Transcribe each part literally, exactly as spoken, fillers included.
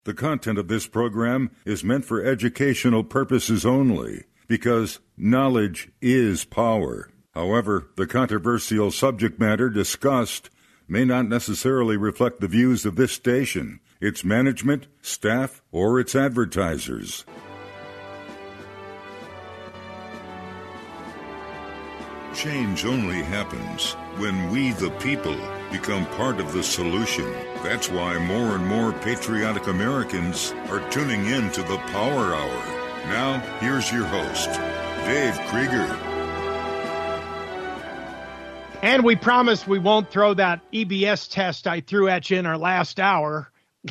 The content of this program is meant for educational purposes only, because knowledge is power. However, the controversial subject matter discussed may not necessarily reflect the views of this station, its management, staff, or its advertisers. Change only happens when we, the people, become part of the solution. That's why more and more patriotic Americans are tuning in to the Power Hour. Now, here's your host, Dave Krieger. And we promised we won't throw that E B S test I threw at you in our last hour,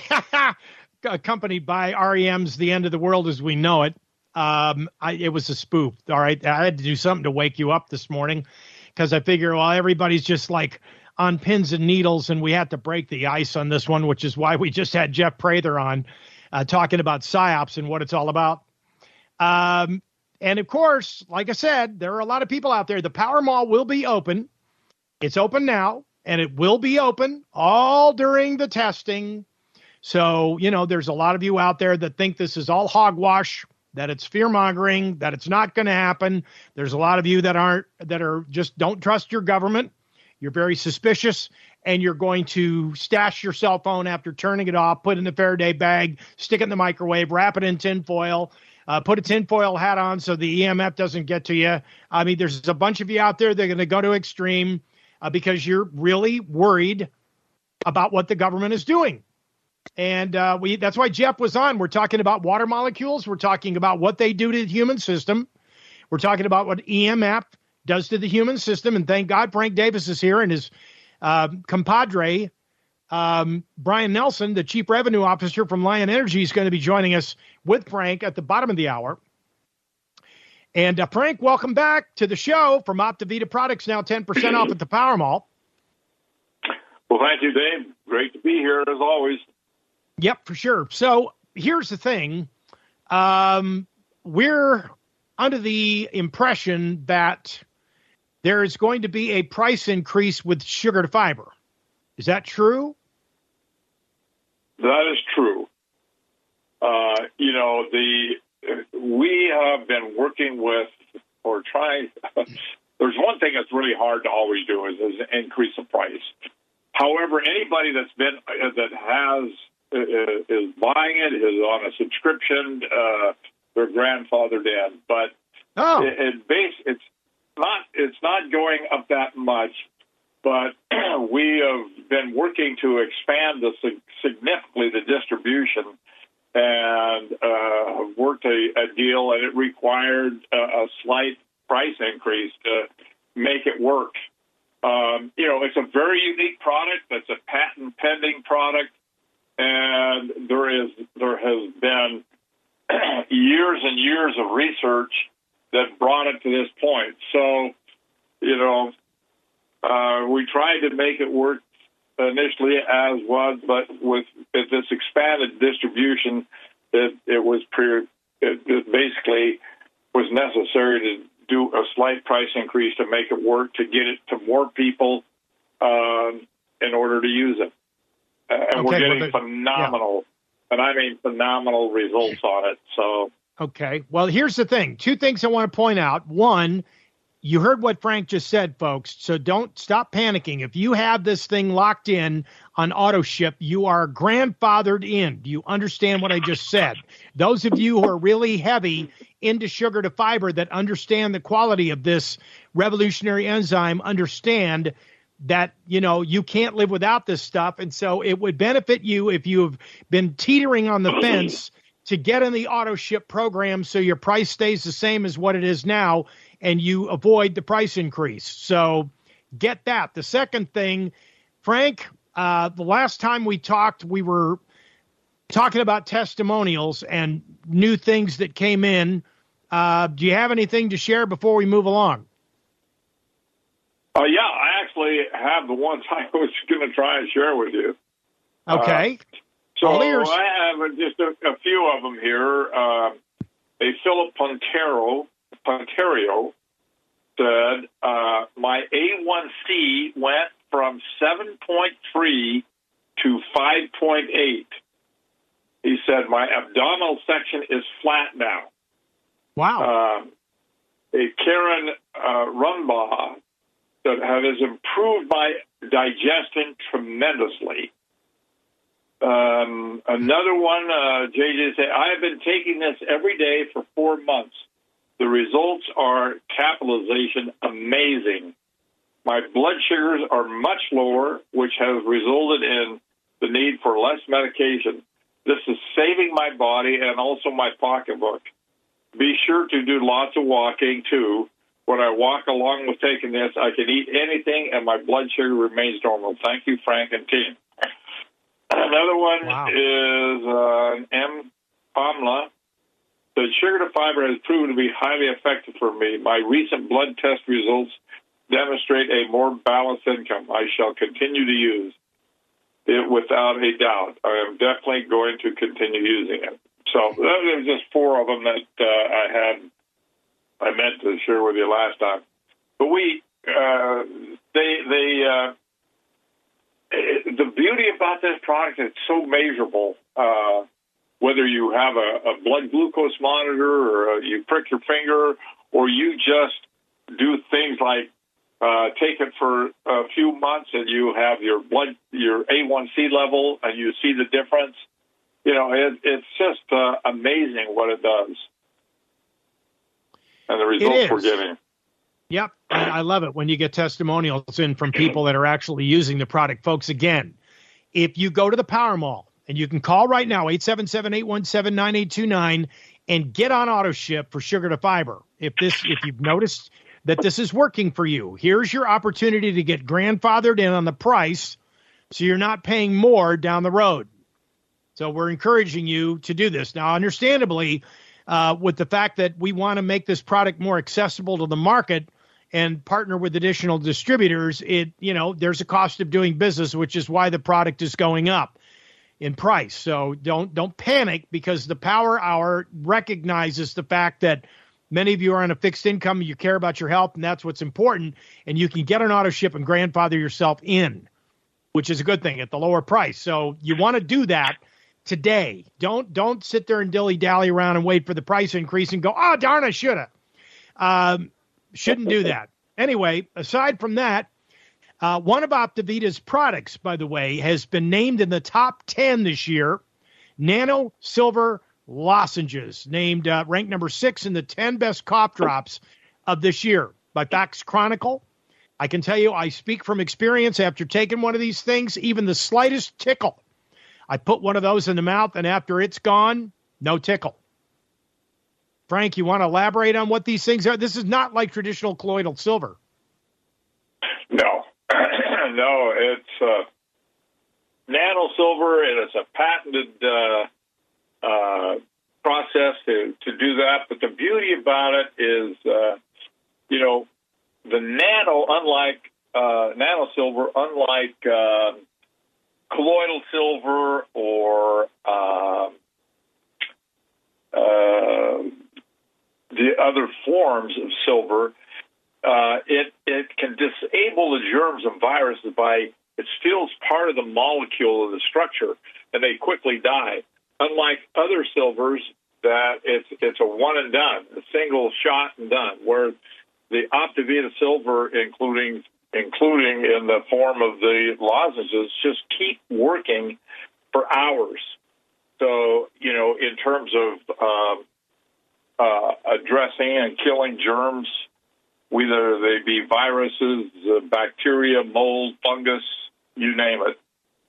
accompanied by R E M's The End of the World as We Know It. Um, I, it was a spoof, all right? I had to do something to wake you up this morning because I figure, well, everybody's just like on pins and needles, and we had to break the ice on this one, which is why we just had Jeff Prather on uh, talking about PSYOPs and what it's all about. Um, and, of course, like I said, there are a lot of people out there. The Power Mall will be open. It's open now, and it will be open all during the testing. So, you know, there's a lot of you out there that think this is all hogwash, that it's fear-mongering, that it's not going to happen. There's a lot of you that aren't, that are just don't trust your government. You're very suspicious, and you're going to stash your cell phone after turning it off, put it in the Faraday bag, stick it in the microwave, wrap it in tinfoil, uh, put a tinfoil hat on so the E M F doesn't get to you. I mean, there's a bunch of you out there that are going to go to extreme uh, because you're really worried about what the government is doing. And uh, we that's why Jeff was on. We're talking about water molecules. We're talking about what they do to the human system. We're talking about what E M F does to the human system. And thank God Frank Davis is here, and his uh, compadre, um, Brian Nelson, the Chief Revenue Officer from Lion Energy, is going to be joining us with Frank at the bottom of the hour. And uh, Frank, welcome back to the show from Optavita Products, now ten percent off at the Power Mall. Well, thank you, Dave. Great to be here, as always. Yep, for sure. So here's the thing. Um, we're under the impression that there is going to be a price increase with sugar to fiber. Is that true? That is true. Uh, you know, the we have been working with or trying. There's one thing that's really hard to always do is, is increase the price. However, anybody that's been uh, that has uh, is buying it is on a subscription. Uh, their grandfathered in, but oh. it, it base it's not it's not going up that much. But we have been working to expand the significantly the distribution, and uh, worked a, a deal, and it required a, a slight price increase to make it work. Um, you know, it's a very unique product. It's a patent pending product, and there is there has been years and years of research that brought it to this point. So, you know, uh, we tried to make it work initially as was, but with this expanded distribution, it, it was pre, it, it basically was necessary to do a slight price increase to make it work, to get it to more people um, in order to use it. Uh, and okay, we're getting well, the, phenomenal, yeah. and I mean phenomenal results on it. So, okay. Well, here's the thing. Two things I want to point out. One, you heard what Frank just said, folks, so don't stop panicking. If you have this thing locked in on auto ship, you are grandfathered in. Do you understand what I just said? Those of you who are really heavy into sugar to fiber that understand the quality of this revolutionary enzyme understand that, you know, you can't live without this stuff. And so it would benefit you if you have been teetering on the fence to get in the auto ship program so your price stays the same as what it is now, and you avoid the price increase. So get that. The second thing, Frank, uh, the last time we talked, we were talking about testimonials and new things that came in. Uh, do you have anything to share before we move along? Uh, yeah, I actually have the ones I was going to try and share with you. Okay. Uh, so All ears. I have just a, a few of them here. Uh, a Philip Pontero, Ponterio said, uh, my A one C went from seven point three to five point eight. He said, my abdominal section is flat now. Wow. Uh, Karen uh, Rumbaugh said, has improved my digestion tremendously. Um, another one, uh, J J said, I have been taking this every day for four months. The results are capitalization amazing. My blood sugars are much lower, which has resulted in the need for less medication. This is saving my body and also my pocketbook. Be sure to do lots of walking, too. When I walk along with taking this, I can eat anything, and my blood sugar remains normal. Thank you, Frank and team. Another one wow. is uh, M. Pamela. The sugar to fiber has proven to be highly effective for me. My recent blood test results demonstrate a more balanced income. I shall continue to use it without a doubt. I am definitely going to continue using it. So there was just four of them that uh, I had, I meant to share with you last time. But we, uh, they, they, uh, the beauty about this product is it's so measurable. Uh, whether you have a, a blood glucose monitor or uh, you prick your finger or you just do things like uh, take it for a few months and you have your blood, your A one C level, and you see the difference. You know, it, it's just uh, amazing what it does and the results we're getting. Yep. I love it when you get testimonials in from people that are actually using the product. Folks, again, if you go to the Power Mall, and you can call right now, eight seven seven, eight one seven, nine eight two nine, and get on auto ship for sugar to fiber. If this, if you've noticed that this is working for you, here's your opportunity to get grandfathered in on the price so you're not paying more down the road. So we're encouraging you to do this. Now, understandably, uh, with the fact that we want to make this product more accessible to the market and partner with additional distributors, it, you know, there's a cost of doing business, which is why the product is going up in price. So don't don't panic, because the Power Hour recognizes the fact that many of you are on a fixed income, you care about your health, and that's what's important, and you can get an auto ship and grandfather yourself in, which is a good thing at the lower price. So you want to do that today. Don't don't sit there and dilly-dally around and wait for the price increase and go, oh, darn, I should have. Um, shouldn't do that. Anyway, aside from that, Uh, one of Optavita's products, by the way, has been named in the top ten this year. Nano Silver Lozenges, named uh, ranked number six in the ten best cough drops of this year by Facts Chronicle. I can tell you, I speak from experience. After taking one of these things, even the slightest tickle, I put one of those in the mouth, and after it's gone, no tickle. Frank, you want to elaborate on what these things are? This is not like traditional colloidal silver. No. No, it's uh, nano silver, and it's a patented uh, uh, process to, to do that. But the beauty about it is, uh, you know, the nano, unlike uh, nano silver, unlike uh, colloidal silver or uh, uh, the other forms of silver, Uh, it it can disable the germs and viruses by, it steals part of the molecule of the structure, and they quickly die. Unlike other silvers, that it's it's a one and done, a single shot and done. Where the Optavita silver, including including in the form of the lozenges, just keep working for hours. So, you know, in terms of um, uh, addressing and killing germs, whether they be viruses, uh, bacteria, mold, fungus, you name it.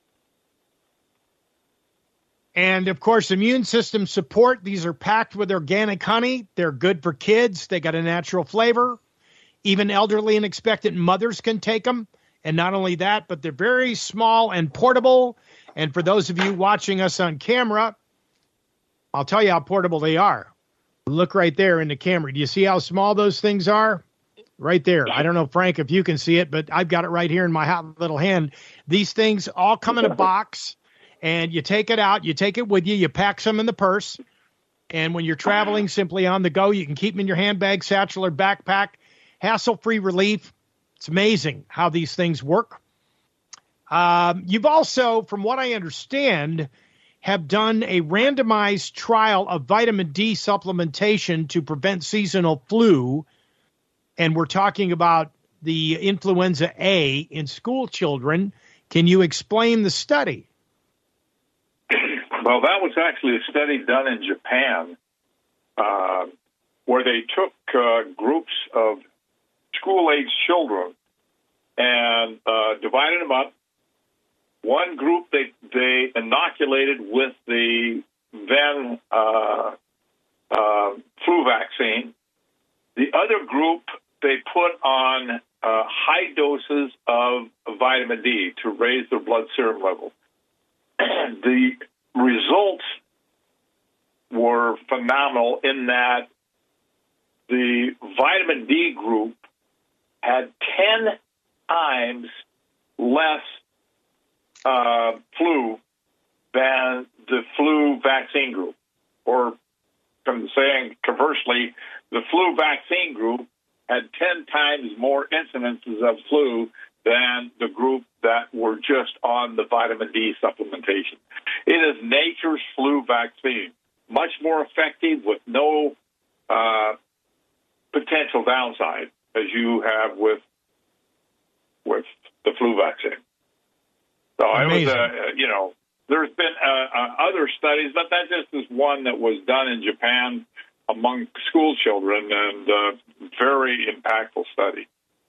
And, of course, immune system support. These are packed with organic honey. They're good for kids. They got a natural flavor. Even elderly and expectant mothers can take them. And not only that, but they're very small and portable. And for those of you watching us on camera, I'll tell you how portable they are. Look right there in the camera. Do you see how small those things are? Right there. I don't know, Frank, if you can see it, but I've got it right here in my hot little hand. These things all come in a box, and you take it out. You take it with you. You pack some in the purse. And when you're traveling simply on the go, you can keep them in your handbag, satchel, or backpack. Hassle-free relief. It's amazing how these things work. Um, you've also, from what I understand, have done a randomized trial of vitamin D supplementation to prevent seasonal flu. And we're talking about the influenza A in school children. Can you explain the study? Well, that was actually a study done in Japan uh, where they took uh, groups of school-age children and uh, divided them up. One group they they inoculated with the then uh, uh, flu vaccine. The other group they put on uh, high doses of vitamin D to raise their blood serum level. The results were phenomenal in that the vitamin D group had ten times less uh, flu than the flu vaccine group. Or, I'm saying conversely, the flu vaccine group had ten times more incidences of flu than the group that were just on the vitamin D supplementation. It is nature's flu vaccine, much more effective with no uh, potential downside as you have with with the flu vaccine. So Amazing. it was, uh, you know, there's been uh, uh, other studies, but that just is one that was done in Japan among school children, and uh, very impactful study.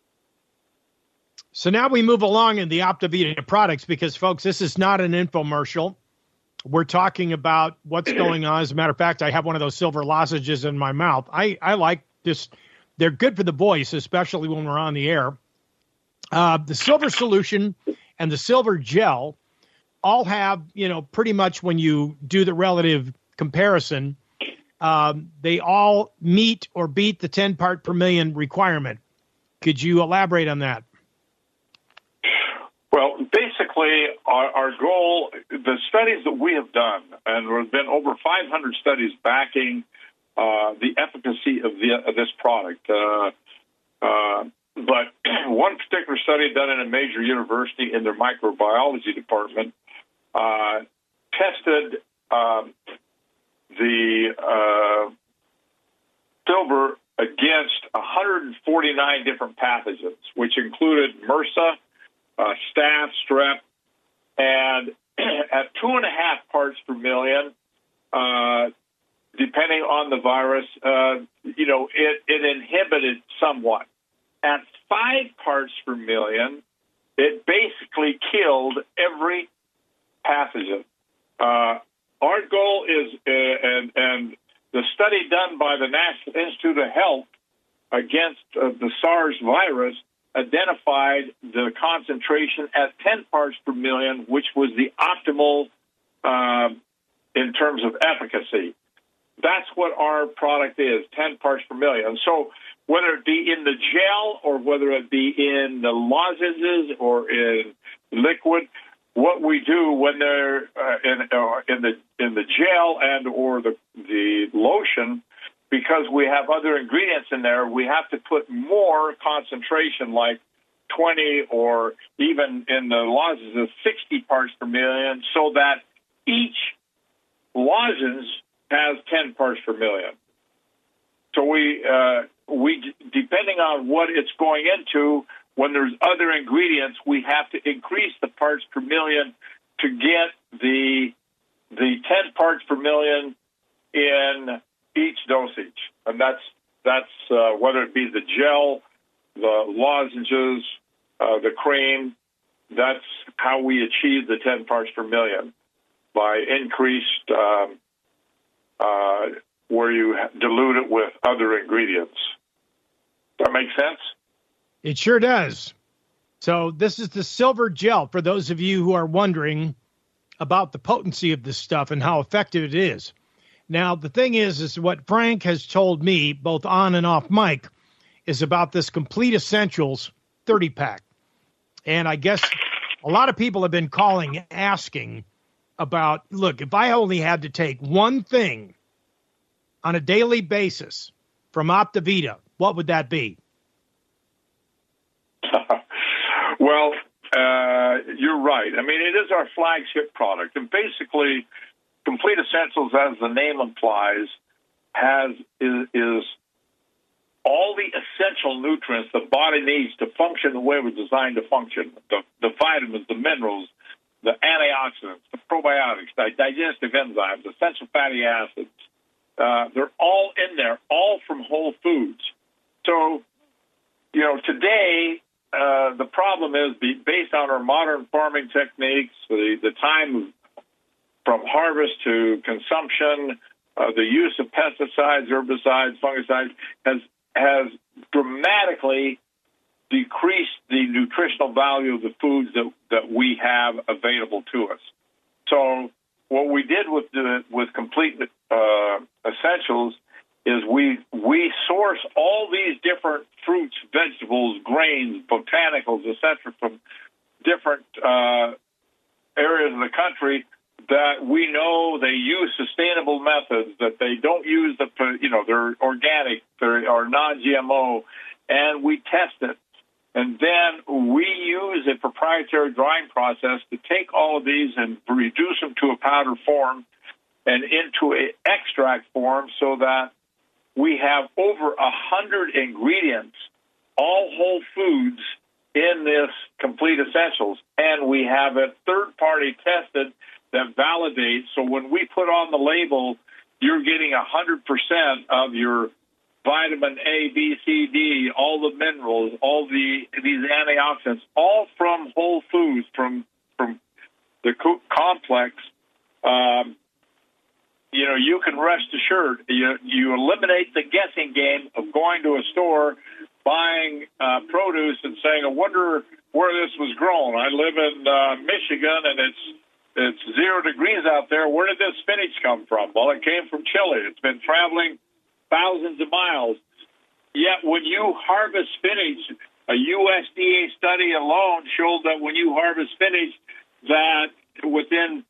So now we move along in the Optavita products because, folks, this is not an infomercial. We're talking about what's going on. As a matter of fact, I have one of those silver lozenges in my mouth. I, I like this. They're good for the voice, especially when we're on the air. Uh, the silver solution and the silver gel all have, you know, pretty much when you do the relative comparison, um, they all meet or beat the ten part per million requirement. Could you elaborate on that? Well, basically, our, our goal, the studies that we have done, and there have been over five hundred studies backing uh, the efficacy of, the, of this product. Uh, uh, but one particular study done in a major university in their microbiology department uh, tested um, the uh, silver against one hundred forty-nine different pathogens, which included MRSA, Uh, staph, strep, and at two and a half parts per million, uh, depending on the virus, uh, you know, it, it inhibited somewhat. At five parts per million, it basically killed every pathogen. Uh, our goal is, uh, and, and the study done by the National Institute of Health against uh, the SARS virus identified the concentration at ten parts per million, which was the optimal uh, in terms of efficacy. That's what our product is, ten parts per million. So whether it be in the gel or whether it be in the lozenges or in liquid, what we do when they're uh, in, uh, in the in the gel and or the the lotion, because we have other ingredients in there, we have to put more concentration, like twenty or even in the lozenges, sixty parts per million, so that each lozenge has ten parts per million. So we, uh, we depending on what it's going into, when there's other ingredients, we have to increase the parts per million to get the the ten parts per million in each dosage, and that's that's uh, whether it be the gel, the lozenges, uh, the cream. That's how we achieve the ten parts per million, by increased um, uh, where you dilute it with other ingredients. Does that make sense? It sure does. So this is the silver gel for those of you who are wondering about the potency of this stuff and how effective it is. Now, the thing is, is what Frank has told me, both on and off mic, is about this Complete Essentials thirty pack. And I guess a lot of people have been calling, asking about, look, if I only had to take one thing on a daily basis from Optavita, what would that be? Well, uh, you're right. I mean, it is our flagship product. And basically, Complete Essentials, as the name implies, has is, is all the essential nutrients the body needs to function the way it was designed to function. The, the vitamins, the minerals, the antioxidants, the probiotics, the digestive enzymes, essential fatty acids. Uh, they're all in there, all from whole foods. So, you know, today, uh, the problem is be, based on our modern farming techniques, the, the time from harvest to consumption, uh, the use of pesticides, herbicides, fungicides has has dramatically decreased the nutritional value of the foods that, that we have available to us. So what we did with the, with Complete uh, Essentials is we we source all these different fruits, vegetables, grains, botanicals, et cetera, from different uh, areas of the country that we know they use sustainable methods, that they don't use the, you know, they're organic, they are non-G M O, and we test it. And then we use a proprietary drying process to take all of these and reduce them to a powder form and into an extract form so that we have over a hundred ingredients, all whole foods, in this Complete Essentials. And we have it third-party tested that validates. So when we put on the label, you're getting one hundred percent of your vitamin A, B, C, D, all the minerals, all the these antioxidants, all from whole foods, from from the complex. Um, you know, you can rest assured. You you eliminate the guessing game of going to a store, buying uh, produce, and saying, "I wonder where this was grown." I live in uh, Michigan, and it's it's zero degrees out there. Where did this spinach come from? Well, it came from Chile. It's been traveling thousands of miles. Yet when you harvest spinach, a U S D A study alone showed that when you harvest spinach, that within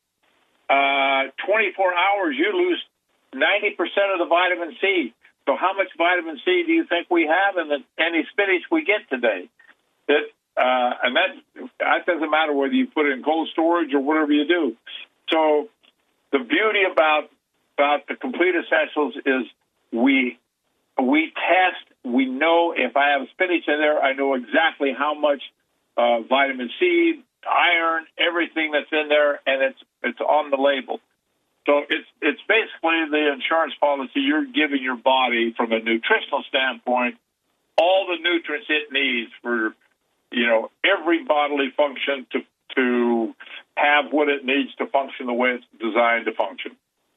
uh, twenty-four hours, you lose ninety percent of the vitamin C. So how much vitamin C do you think we have in the, any spinach we get today? It, uh, and that, that doesn't matter whether you put it in cold storage or whatever you do. So the beauty about about the Complete Essentials is we we test. We know if I have spinach in there, I know exactly how much uh, vitamin C, iron, everything that's in there, and it's it's on the label. So it's it's basically the insurance policy you're giving your body from a nutritional standpoint, all the nutrients it needs for, you know, every bodily function to to have what it needs to function the way it's designed to function.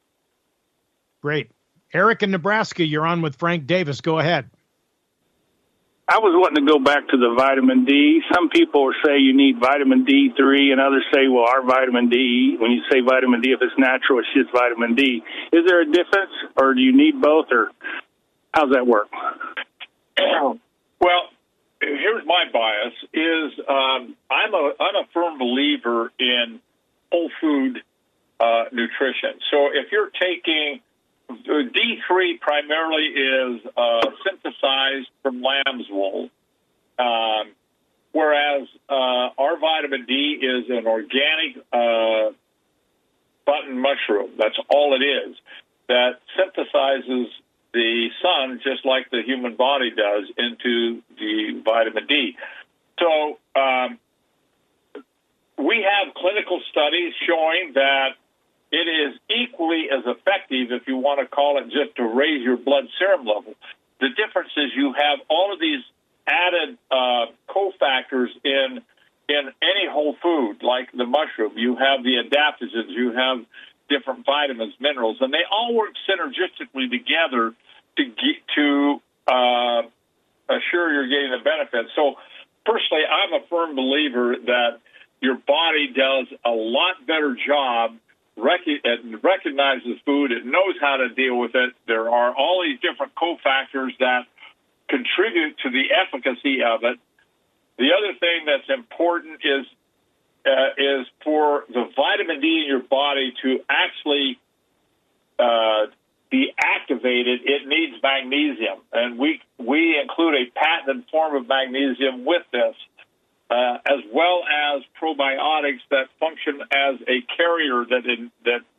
Great. Eric in Nebraska, you're on with Frank Davis. Go ahead. I was wanting to go back to the vitamin D. Some people say you need vitamin D three, and others say, well, our vitamin D, when you say vitamin D, if it's natural, it's just vitamin D. Is there a difference, or do you need both, or how's that work? Well, here's my bias, is um, I'm, a, I'm a firm believer in whole food uh, nutrition. So if you're taking D three primarily is uh, synthesized from lamb's wool, um, whereas uh, our vitamin D is an organic uh, button mushroom. That's all it is. That synthesizes the sun just like the human body does into the vitamin D. So um, we have clinical studies showing that it is equally as effective, if you want to call it, just to raise your blood serum level. The difference is you have all of these added uh, cofactors in in any whole food, like the mushroom. You have the adaptogens, you have different vitamins, minerals, and they all work synergistically together to get, to uh, assure you're getting the benefits. So, personally, I'm a firm believer that your body does a lot better job. It recognizes food. It knows how to deal with it. There are all these different cofactors that contribute to the efficacy of it. The other thing that's important is uh, is for the vitamin D in your body to actually uh, be activated. It needs magnesium, and we we include a patented form of magnesium with this. Uh, as well as probiotics that function as a carrier that in, that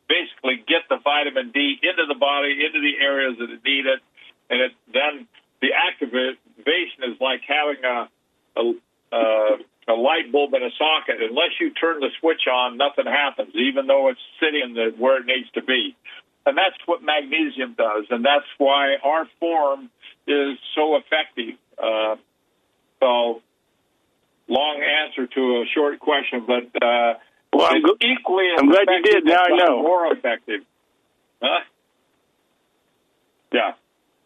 basically get the vitamin D into the body, into the areas that it need it, and it, then the activation is like having a, a, uh, a light bulb in a socket. Unless you turn the switch on, nothing happens, even though it's sitting in the, where it needs to be. And that's what magnesium does, and that's why our form is so effective. Uh, so, long answer to a short question, but uh, well, I'm it's equally as I'm glad you effective, did. Now I know. More effective. Huh? Yeah.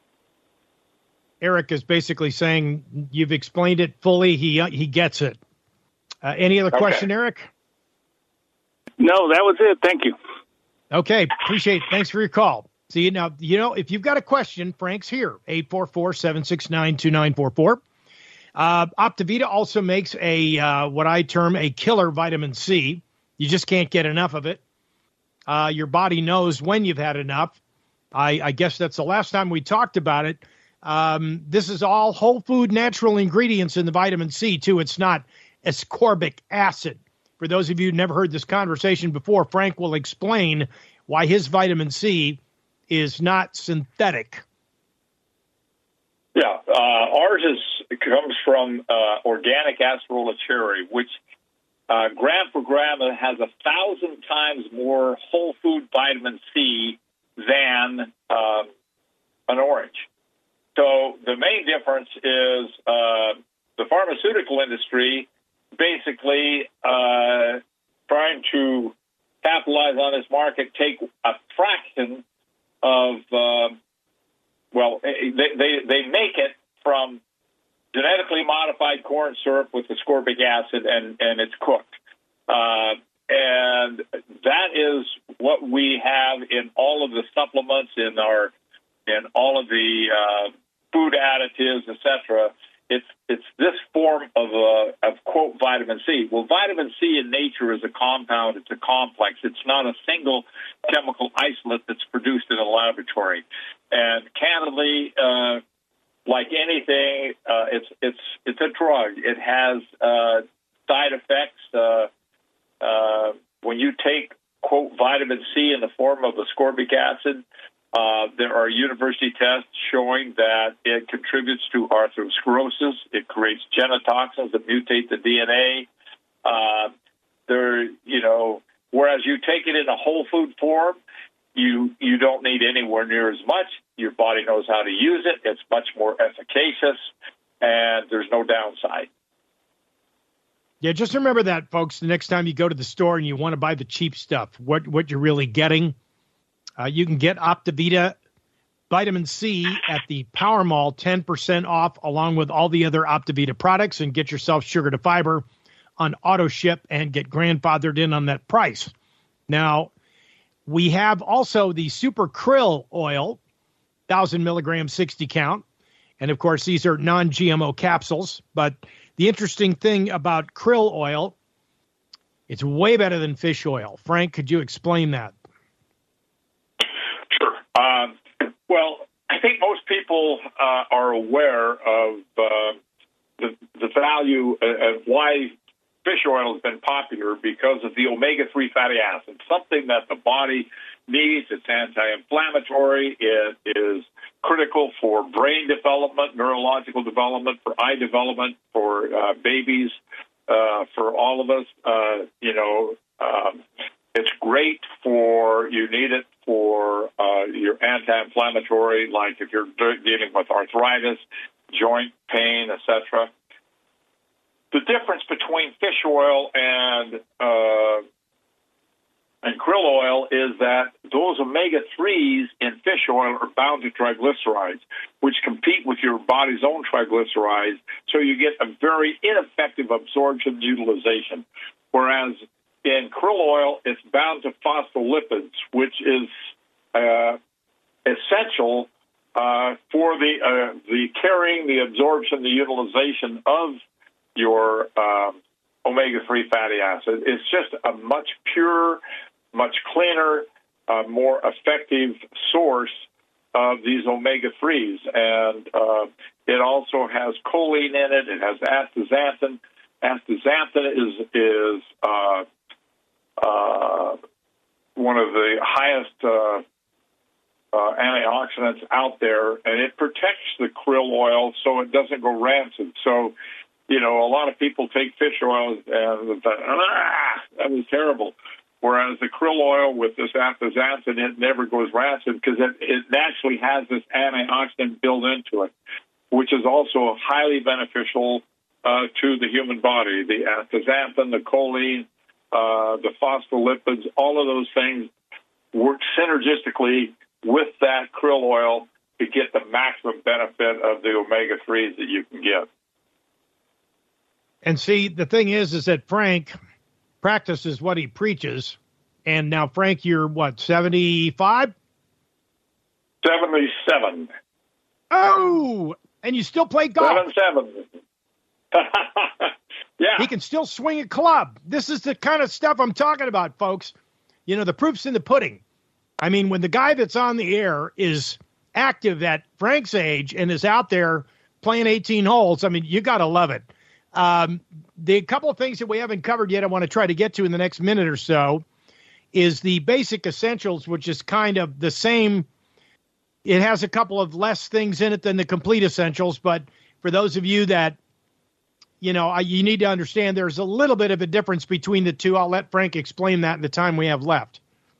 Eric is basically saying you've explained it fully. He he gets it. Uh, any other Okay. question, Eric? No, that was it. Thank you. Okay, appreciate it. Thanks for your call. See, now, you know, if you've got a question, Frank's here, eight four four, seven six nine, two nine four four. Uh, Optivita also makes a uh, what I term a killer vitamin C. You just can't get enough of it. Uh, your body knows when you've had enough. I, I guess that's the last time we talked about it. Um, this is all whole food natural ingredients in the vitamin C, too. It's not ascorbic acid. For those of you who never heard this conversation before, Frank will explain why his vitamin C is not synthetic. Yeah, uh, ours is comes from uh, organic acerola cherry, which uh, gram for gram has a thousand times more whole food vitamin C than uh, an orange. So the main difference is uh, the pharmaceutical industry basically uh, trying to capitalize on this market, take a fraction of, uh, well, they, they, they make it from genetically modified corn syrup with ascorbic acid, and, and it's cooked. Uh, and that is what we have in all of the supplements, in our, in all of the uh, food additives, et cetera. It's it's this form of uh, of quote vitamin C. Well, vitamin C in nature is a compound. It's a complex. It's not a single chemical isolate that's produced in a laboratory. And candidly, uh, like anything, uh, it's it's it's a drug. It has uh, side effects. Uh, uh, when you take quote vitamin C in the form of ascorbic acid, Uh, there are university tests showing that it contributes to arthrosclerosis. It creates genotoxins that mutate the D N A. Uh, there, you know, whereas you take it in a whole food form, you you don't need anywhere near as much. Your body knows how to use it. It's much more efficacious, and there's no downside. Yeah, just remember that, folks, the next time you go to the store and you want to buy the cheap stuff, what, what you're really getting. Uh, you can get Optivita Vitamin C at the Power Mall, ten percent off, along with all the other Optivita products, and get yourself sugar to fiber on auto ship and get grandfathered in on that price. Now, we have also the Super Krill oil, one thousand milligrams, sixty count. And, of course, these are non G M O capsules. But the interesting thing about krill oil, it's way better than fish oil. Frank, could you explain that? Um, well, I think most people uh, are aware of uh, the, the value of why fish oil has been popular, because of the omega three fatty acids, something that the body needs. It's anti-inflammatory. It is critical for brain development, neurological development, for eye development, for uh, babies, uh, for all of us. Uh, you know, um, it's great for, you need it for uh, your anti-inflammatory, like if you're dealing with arthritis, joint pain, et cetera. The difference between fish oil and uh, and krill oil is that those omega threes in fish oil are bound to triglycerides, which compete with your body's own triglycerides, so you get a very ineffective absorption utilization. Whereas in krill oil, it's bound to phospholipids, which is uh, essential uh, for the uh, the carrying, the absorption, the utilization of your uh, omega three fatty acid. It's just a much purer, much cleaner, uh, more effective source of these omega threes. And uh, it also has choline in it. It has astaxanthin. Astaxanthin is is uh, Uh, one of the highest uh, uh, antioxidants out there, and it protects the krill oil so it doesn't go rancid. So, you know, a lot of people take fish oil and thought, ah, that was terrible. Whereas the krill oil with this astaxanthin, it never goes rancid because it, it naturally has this antioxidant built into it, which is also highly beneficial uh, to the human body. The astaxanthin, the choline, uh, the phospholipids, all of those things work synergistically with that krill oil to get the maximum benefit of the omega threes that you can get. And see, the thing is, is that Frank practices what he preaches. And now, Frank, you're what, seventy-five? seventy-seven. Oh, and you still play golf. seven seven. Yeah. He can still swing a club. This is the kind of stuff I'm talking about, folks. You know, the proof's in the pudding. I mean, when the guy that's on the air is active at Frank's age and is out there playing eighteen holes, I mean, you got to love it. Um, the couple of things that we haven't covered yet I want to try to get to in the next minute or so is the basic essentials, which is kind of the same. It has a couple of less things in it than the complete essentials, but for those of you that, you know, you need to understand there's a little bit of a difference between the two. I'll let Frank explain that in the time we have left.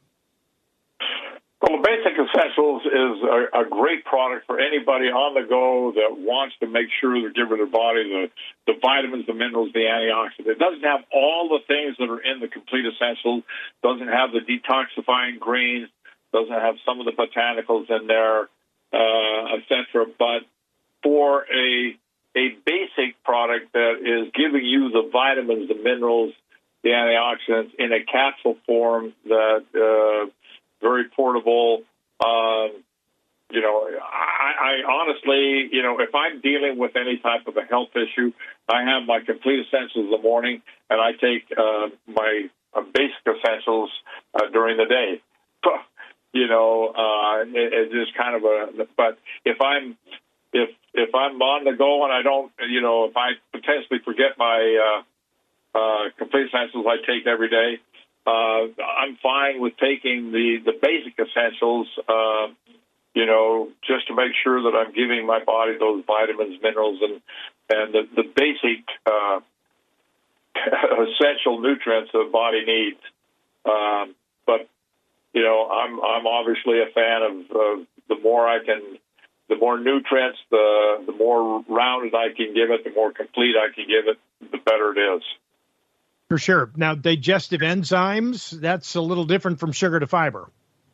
Well, Basic Essentials is a, a great product for anybody on the go that wants to make sure they're giving their body the, the vitamins, the minerals, the antioxidants. It doesn't have all the things that are in the Complete Essentials, doesn't have the detoxifying greens, doesn't have some of the botanicals in there, uh, et cetera. But for a a basic product that is giving you the vitamins, the minerals, the antioxidants in a capsule form that uh, very portable. Um, you know, I, I honestly, you know, if I'm dealing with any type of a health issue, I have my Complete Essentials in the morning, and I take uh, my uh, Basic Essentials uh, during the day. You know, uh, it, it's just kind of a. But if I'm if if I'm on the go and I don't, you know, if I potentially forget my uh, uh, Complete Essentials I take every day. Uh, I'm fine with taking the, the Basic Essentials, uh, you know, just to make sure that I'm giving my body those vitamins, minerals, and and the, the basic uh, essential nutrients the body needs. Um, but you know, I'm I'm obviously a fan of uh, the more I can, the more nutrients, the the more rounded I can give it, the more complete I can give it, the better it is. For sure. Now, digestive enzymes, that's a little different from sugar to fiber.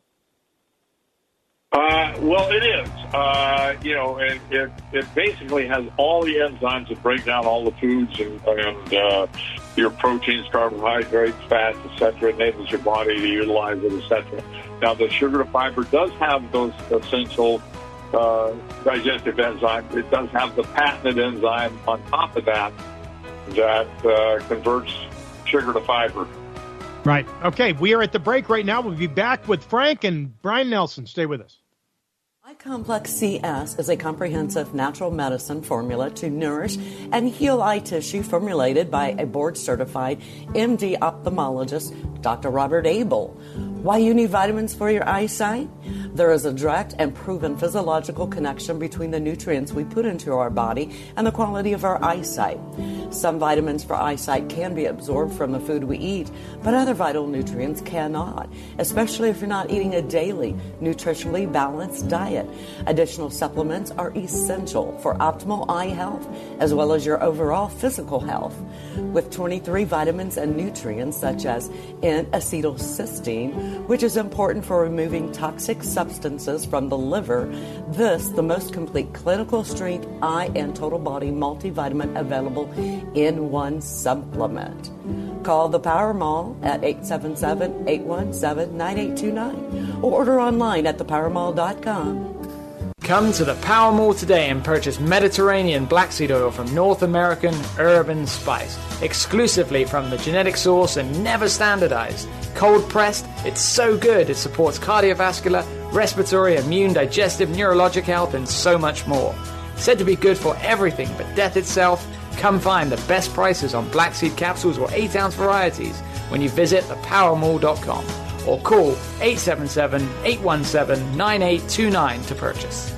Uh, well, it is. Uh, you know, it, it, it basically has all the enzymes that break down all the foods and, and uh, your proteins, carbohydrates, fats, et cetera, enables your body to utilize it, et cetera. Now, the sugar to fiber does have those essential uh, digestive enzymes. It does have the patented enzyme on top of that that uh, converts sugar to fiber. Right. Okay, we are at the break right now. We'll be back with Frank and Brian Nelson. Stay with us. iComplex C S is a comprehensive natural medicine formula to nourish and heal eye tissue formulated by a board-certified M D ophthalmologist, Doctor Robert Abel. Why you need vitamins for your eyesight? There is a direct and proven physiological connection between the nutrients we put into our body and the quality of our eyesight. Some vitamins for eyesight can be absorbed from the food we eat, but other vital nutrients cannot, especially if you're not eating a daily, nutritionally balanced diet. Additional supplements are essential for optimal eye health, as well as your overall physical health. With twenty-three vitamins and nutrients such as N-acetylcysteine, which is important for removing toxic substances from the liver, this, the most complete clinical strength eye and total body multivitamin available in one supplement. Call the Power Mall at eight seven seven, eight one seven, nine eight two nine or order online at the power mall dot com. Come to the Power Mall today and purchase Mediterranean black seed oil from North American Urban Spice, exclusively from the genetic source and never standardized. Cold pressed, it's so good it supports cardiovascular, respiratory, immune, digestive, neurologic health, and so much more. Said to be good for everything but death itself, come find the best prices on black seed capsules or eight ounce varieties when you visit the power mall dot com or call eight seven seven, eight one seven, nine eight two nine to purchase.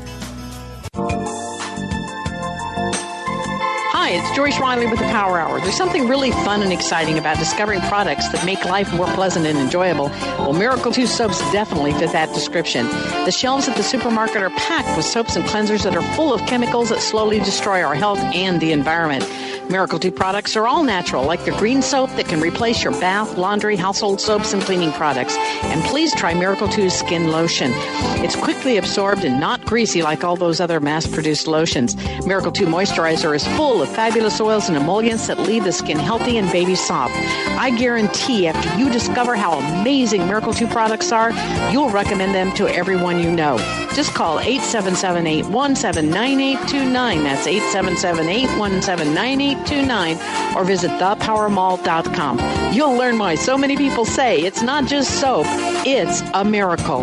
Hi, it's Joyce Riley with the Power Hour. There's something really fun and exciting about discovering products that make life more pleasant and enjoyable. Well, Miracle two soaps definitely fit that description. The shelves at the supermarket are packed with soaps and cleansers that are full of chemicals that slowly destroy our health and the environment. Miracle two products are all natural, like the green soap that can replace your bath, laundry, household soaps, and cleaning products. And please try Miracle two's Skin Lotion. It's quickly absorbed and not greasy like all those other mass-produced lotions. Miracle two Moisturizer is full of fabulous oils and emollients that leave the skin healthy and baby soft. I guarantee after you discover how amazing Miracle two products are, you'll recommend them to everyone you know. Just call eight seven seven, eight one seven, nine eight two nine. That's eight seven seven, eight one seven, nine eight two nine, or visit the power mall dot com. You'll learn why so many people say it's not just soap, it's a miracle.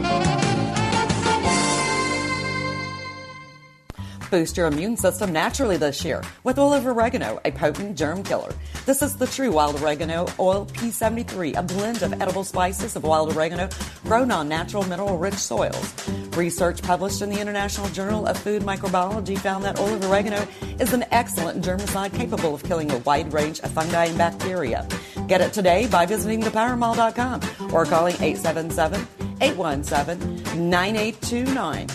Boost your immune system naturally this year with oil of oregano, a potent germ killer. This is the true wild oregano oil P seventy-three, a blend of edible spices of wild oregano grown on natural mineral-rich soils. Research published in the International Journal of Food Microbiology found that oil of oregano is an excellent germicide capable of killing a wide range of fungi and bacteria. Get it today by visiting the power mall dot com or calling eight seven seven, eight one seven, nine eight two nine.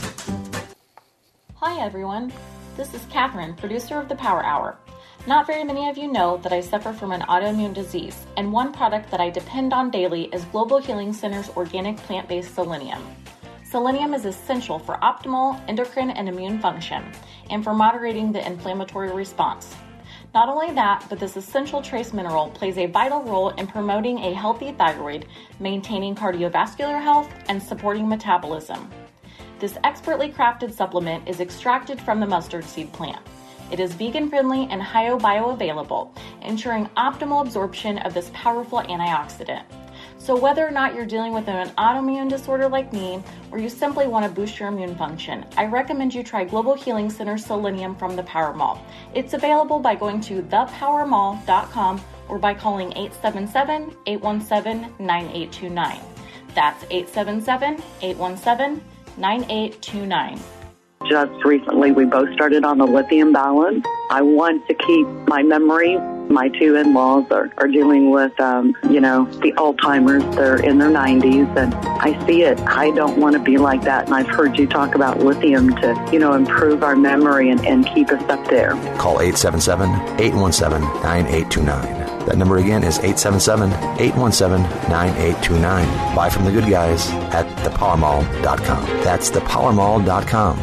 Hi everyone, this is Catherine, producer of the Power Hour. Not very many of you know that I suffer from an autoimmune disease, and one product that I depend on daily is Global Healing Center's organic plant-based selenium. Selenium is essential for optimal endocrine and immune function, and for moderating the inflammatory response. Not only that, but this essential trace mineral plays a vital role in promoting a healthy thyroid, maintaining cardiovascular health, and supporting metabolism. This expertly crafted supplement is extracted from the mustard seed plant. It is vegan-friendly and bio-bioavailable, ensuring optimal absorption of this powerful antioxidant. So whether or not you're dealing with an autoimmune disorder like me, or you simply want to boost your immune function, I recommend you try Global Healing Center Selenium from the Power Mall. It's available by going to the power mall dot com or by calling eight seven seven, eight one seven, nine eight two nine. That's eight seven seven, eight one seven, nine eight two nine. Just recently, we both started on the lithium balance. I want to keep my memory. My two in-laws are, are dealing with, um, you know, the Alzheimer's. They're in their nineties, and I see it. I don't want to be like that, and I've heard you talk about lithium to, you know, improve our memory and, and keep us up there. Call eight seven seven, eight one seven, nine eight two nine. That number again is eight seven seven, eight one seven, nine eight two nine. Buy from the good guys at the power mall dot com. That's the power mall dot com.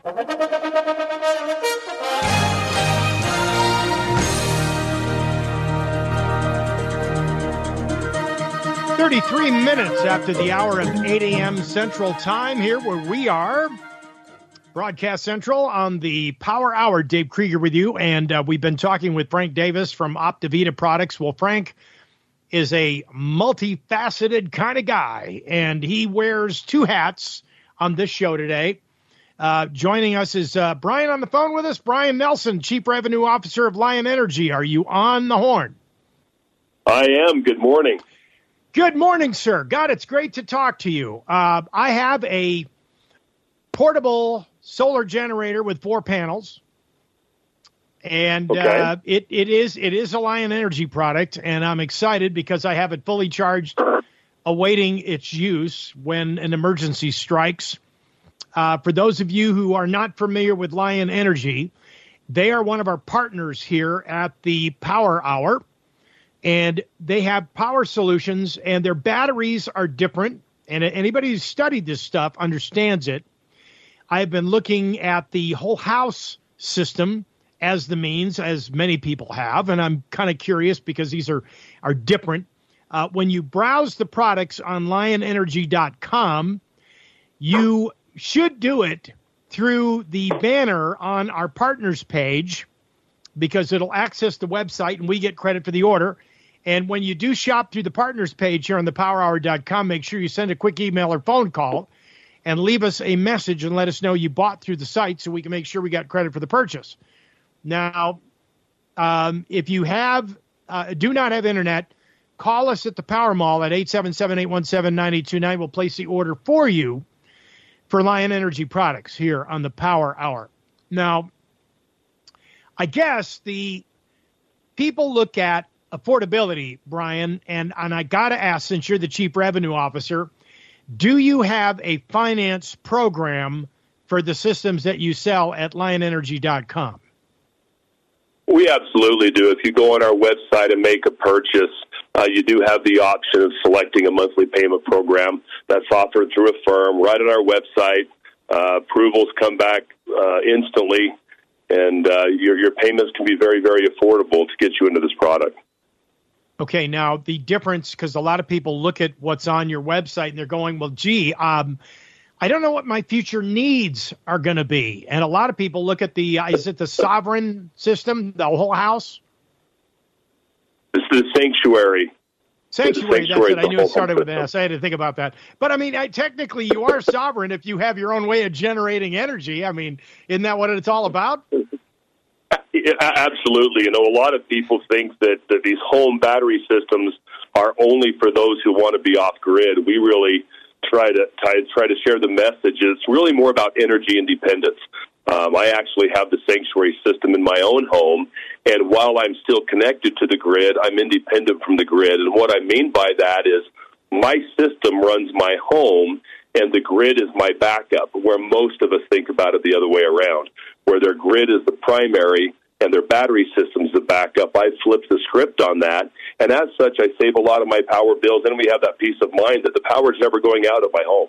thirty-three minutes after the hour of eight a.m. Central Time here where we are. Broadcast Central on the Power Hour. Dave Krieger with you, and uh, we've been talking with Frank Davis from Optivita Products. Well, Frank is a multifaceted kind of guy, and he wears two hats on this show today. Uh, joining us is uh, Brian on the phone with us. Brian Nelson, Chief Revenue Officer of Lion Energy. Are you on the horn? I am. Good morning. Good morning, sir. God, it's great to talk to you. Uh, I have a portable solar generator with four panels, and okay. uh, it it is it is a Lion Energy product, and I'm excited because I have it fully charged, awaiting its use when an emergency strikes. Uh, for those of you who are not familiar with Lion Energy, they are one of our partners here at the Power Hour, and they have power solutions, and their batteries are different, and anybody who's studied this stuff understands it. I've been looking at the whole house system as the means, as many people have, and I'm kind of curious because these are, are different. Uh, when you browse the products on lion energy dot com, you should do it through the banner on our partners page because it'll access the website and we get credit for the order. And when you do shop through the partners page here on the power hour dot com, make sure you send a quick email or phone call and leave us a message and let us know you bought through the site so we can make sure we got credit for the purchase. Now, um, if you have uh, do not have internet, call us at the Power Mall at eight seven seven, eight one seven, nine eight two nine. We'll place the order for you for Lion Energy products here on the Power Hour. Now, I guess the people look at affordability, Brian, and, and I got to ask, since you're the Chief Revenue Officer, do you have a finance program for the systems that you sell at lion energy dot com? We absolutely do. If you go on our website and make a purchase, uh, you do have the option of selecting a monthly payment program that's offered through a firm right on our website. Uh, approvals come back uh, instantly, and uh, your, your payments can be very, very affordable to get you into this product. Okay, now the difference, because a lot of people look at what's on your website and they're going, well, gee, um, I don't know what my future needs are going to be. And a lot of people look at the, uh, is it the sovereign system, the whole house? This is the sanctuary. Sanctuary, that's it. I knew it started with an S. I had to think about that. But, I mean, I, technically you are sovereign if you have your own way of generating energy. I mean, isn't that what it's all about? Yeah, absolutely. You know, a lot of people think that, that these home battery systems are only for those who want to be off-grid. We really try to try, try to share the message. It's really more about energy independence. Um, I actually have the Sanctuary system in my own home, and while I'm still connected to the grid, I'm independent from the grid. And what I mean by that is my system runs my home, and the grid is my backup, where most of us think about it the other way around, where their grid is the primary and their battery system's the backup. I flipped the script on that, and as such, I save a lot of my power bills, and we have that peace of mind that the power's never going out of my home.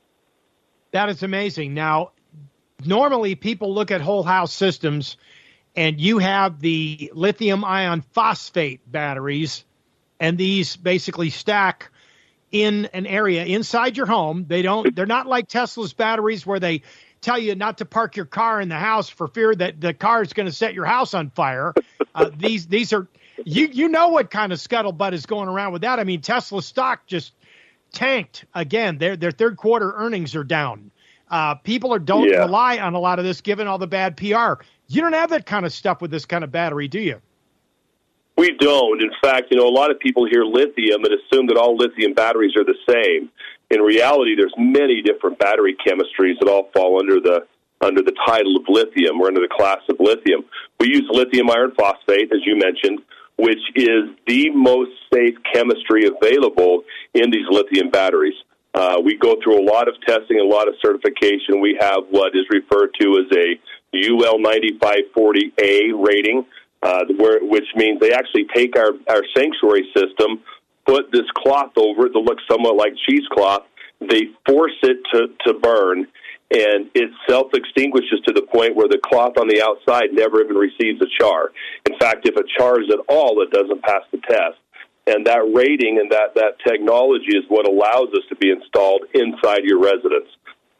That is amazing. Now, normally people look at whole house systems, and you have the lithium ion phosphate batteries, and these basically stack in an area inside your home. They don't, they're not like Tesla's batteries where they tell you not to park your car in the house for fear that the car is going to set your house on fire. Uh, these, these are, you, you know what kind of scuttlebutt is going around with that. I mean, Tesla stock just tanked again. Their, their third quarter earnings are down. Uh, people are don't yeah. rely on a lot of this given all the bad P R. You don't have that kind of stuff with this kind of battery, do you? We don't. In fact, you know, a lot of people hear lithium and assume that all lithium batteries are the same. In reality, there's many different battery chemistries that all fall under the under the title of lithium or under the class of lithium. We use lithium iron phosphate, as you mentioned, which is the most safe chemistry available in these lithium batteries. Uh, we go through a lot of testing, a lot of certification. We have what is referred to as a U L ninety-five forty A rating, uh, where, which means they actually take our, our Sanctuary system, put this cloth over it that looks somewhat like cheesecloth. They force it to, to burn, and it self-extinguishes to the point where the cloth on the outside never even receives a char. In fact, if it chars at all, it doesn't pass the test. And that rating and that, that technology is what allows us to be installed inside your residence.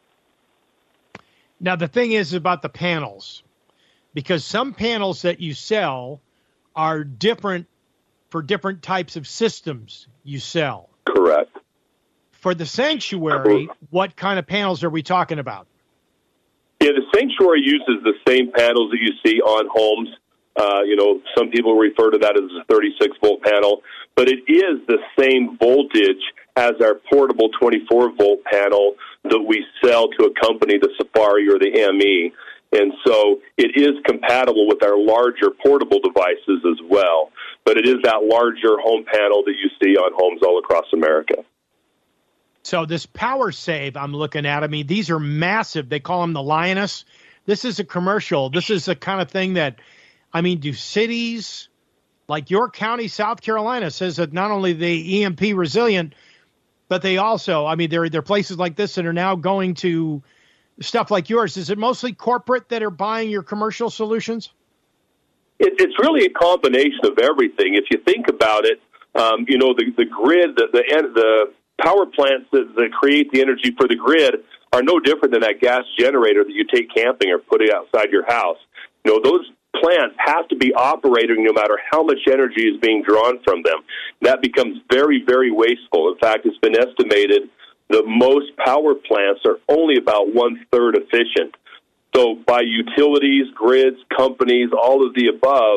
Now, the thing is about the panels, because some panels that you sell are different for different types of systems you sell. Correct. For the Sanctuary, what kind of panels are we talking about? Yeah, the Sanctuary uses the same panels that you see on homes. Uh, you know, some people refer to that as a thirty-six volt panel, but it is the same voltage as our portable twenty-four volt panel that we sell to accompany the Safari or the M E. And so it is compatible with our larger portable devices as well. But it is that larger home panel that you see on homes all across America. So this Power Save I'm looking at, I mean, these are massive. They call them the Lioness. This is a commercial. This is the kind of thing that, I mean, do cities like York County, South Carolina, says that not only the E M P resilient, but they also, I mean, there, there are places like this that are now going to stuff like yours. Is it mostly corporate that are buying your commercial solutions? It, it's really a combination of everything. If you think about it, um, you know, the, the grid, the, the, the power plants that, that create the energy for the grid are no different than that gas generator that you take camping or put it outside your house. You know, those plants have to be operating no matter how much energy is being drawn from them. That becomes very, very wasteful. In fact, it's been estimated that most power plants are only about one-third efficient. So by utilities, grids, companies, all of the above,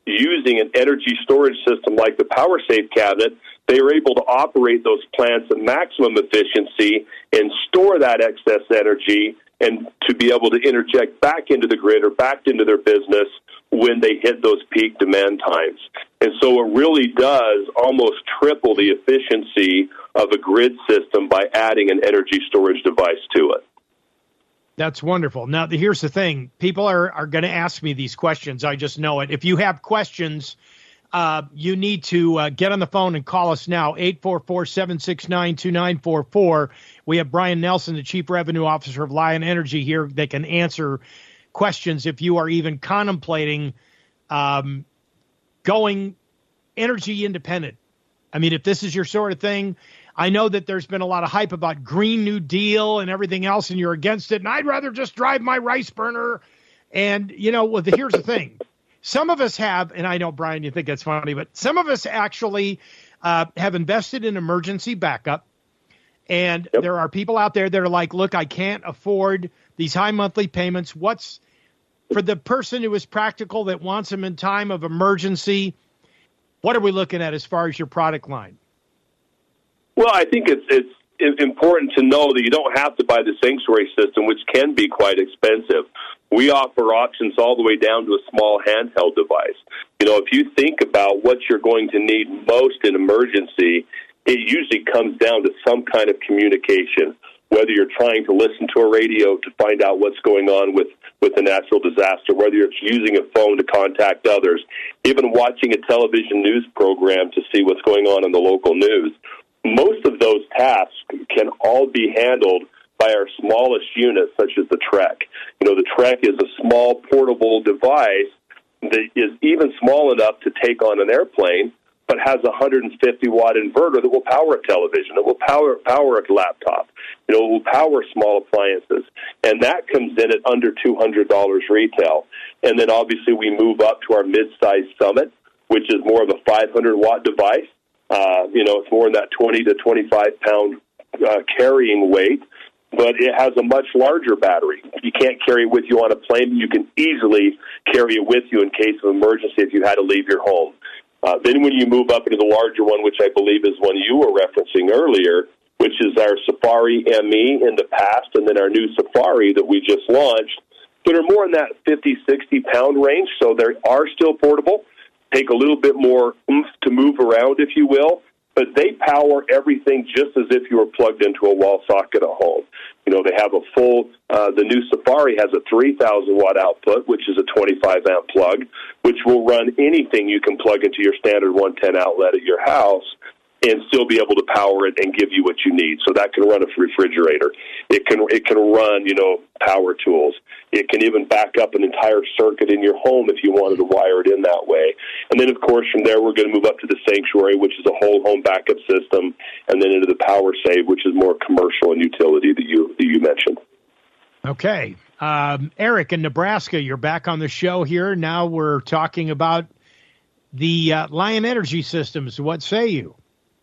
using an energy storage system like the PowerSafe cabinet, they are able to operate those plants at maximum efficiency and store that excess energy and to be able to interject back into the grid or back into their business when they hit those peak demand times. And so it really does almost triple the efficiency of a grid system by adding an energy storage device to it. That's wonderful. Now, here's the thing. People are, are going to ask me these questions. I just know it. If you have questions, uh, you need to uh, get on the phone and call us now, eight four four, seven six nine, two nine four four. We have Brian Nelson, the Chief Revenue Officer of Lion Energy here. They can answer questions if you are even contemplating um, going energy independent. I mean, if this is your sort of thing, I know that there's been a lot of hype about Green New Deal and everything else, and you're against it, and I'd rather just drive my rice burner. And, you know, well, the, here's the thing. Some of us have, and I know, Brian, you think that's funny, but some of us actually uh, have invested in emergency backup. And yep. There are people out there that are like, look, I can't afford these high monthly payments. What's for the person who is practical that wants them in time of emergency? What are we looking at as far as your product line? Well, I think it's it's important to know that you don't have to buy the Sanctuary system, which can be quite expensive. We offer options all the way down to a small handheld device. You know, if you think about what you're going to need most in emergency, it usually comes down to some kind of communication, whether you're trying to listen to a radio to find out what's going on with, with a natural disaster, whether you're using a phone to contact others, even watching a television news program to see what's going on in the local news. Most of those tasks can all be handled by our smallest unit, such as the Trek. You know, the Trek is a small portable device that is even small enough to take on an airplane, but has a one hundred fifty watt inverter that will power a television, it will power power a laptop, you know, it will power small appliances. And that comes in at under two hundred dollars retail. And then obviously we move up to our mid-size Summit, which is more of a five hundred watt device. Uh, you know, it's more in that twenty to twenty-five pound uh, carrying weight, but it has a much larger battery. You can't carry it with you on a plane, but you can easily carry it with you in case of emergency if you had to leave your home. Uh, then when you move up into the larger one, which I believe is one you were referencing earlier, which is our Safari M E in the past, and then our new Safari that we just launched, that are more in that fifty, sixty pound range, so they are still portable. Take a little bit more oomph to move around, if you will, but they power everything just as if you were plugged into a wall socket at home. You know, they have a full, uh, the new Safari has a three thousand watt output, which is a twenty-five amp plug, which will run anything you can plug into your standard one ten outlet at your house and still be able to power it and give you what you need. So that can run a refrigerator. It can it can run, you know, power tools. It can even back up an entire circuit in your home if you wanted to wire it in that way. And then, of course, from there, we're going to move up to the Sanctuary, which is a whole home backup system, and then into the PowerSave, which is more commercial and utility that you that you mentioned. Okay. Um, Eric in Nebraska, you're back on the show here. Now we're talking about the uh, Lion Energy Systems. What say you?